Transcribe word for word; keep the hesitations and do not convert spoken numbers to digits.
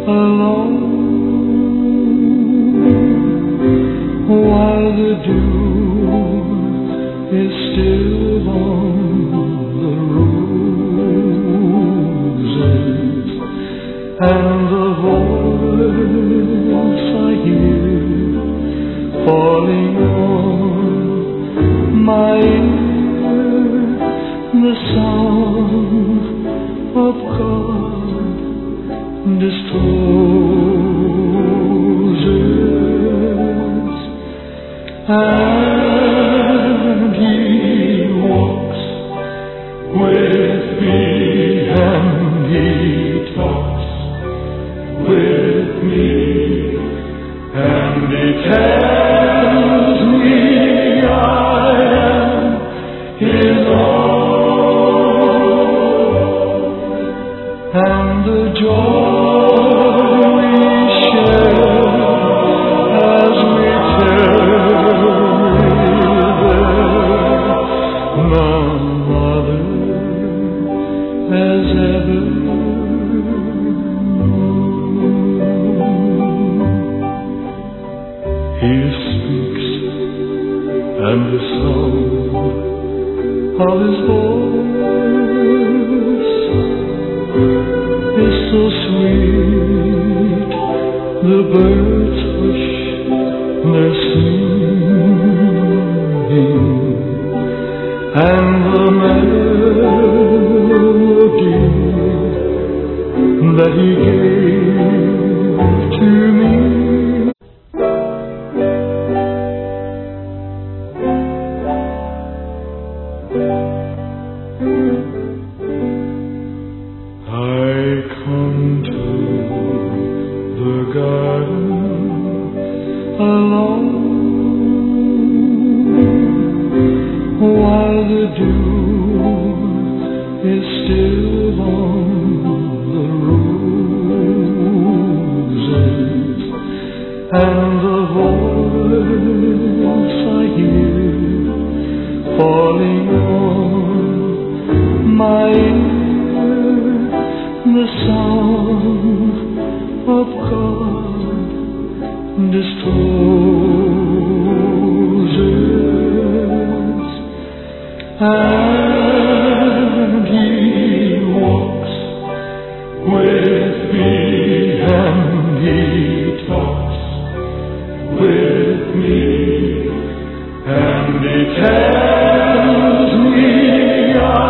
alone, while the dew is still on the roses, and the voice I hear falling on my ear, the song of God discloses, and He walks with me, and He talks with me, and He tells me I am His own, and the joy we share as we tarry there, none other has ever known. He speaks, and the sound of His voice is so sweet, the birds hush their singing, and the melody that He gave to me. I come to the garden alone, while the dew is still on the roses, and the voice I hear falling on my ear, the song of God discloses, and He walks with me, and He talks with me, and He tells